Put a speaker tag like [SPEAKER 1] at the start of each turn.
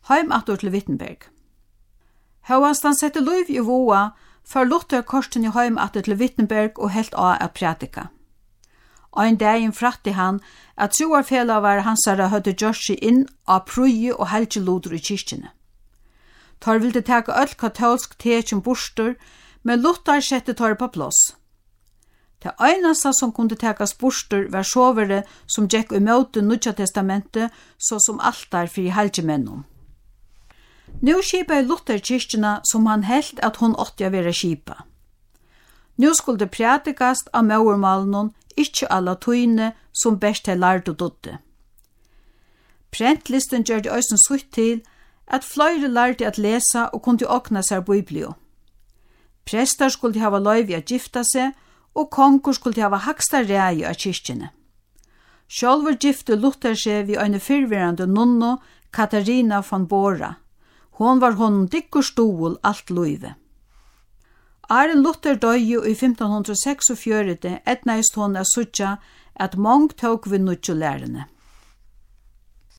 [SPEAKER 1] heim atur til Wittenberg. Hóast han sette liv i voa, for Luther korsten i heim atur til Wittenberg og helt av at pratika. Ein daginn fratti han at troarfelagar hansara høvdu gjørt seg inn av prøye og helgeloder i kyrkjene. Tar vildi taka öll katolsk tekjum burstur, men Luther sette tar på plass. Det einasta som kunde takas burstur var sovere som gekk imot Nudja testamentet, så som altar fyrir helgemennum. Nu skipa Luther kyrkjena som han helt at hon åtti a vera skipa. Nu skulle pratikast av maurmalnon, ikkje alla tøyne som best er lært og dotte. Prentlisten gjør det også sutt til at flere lærte at lesa og kunne åkna seg biblio. Prestar skulle hava løyvi at gifta seg, og kongur skulle hava haksta rei av kyrkjene. Sjálfur gifte Luther seg vi eine fyrverande nonno, Katarina von Bora. Hon var honom dikkur stol alt løyve. Arjen Luther døye i 1546 etnaist hon a suttja at mong tåg vi nudjo lærene.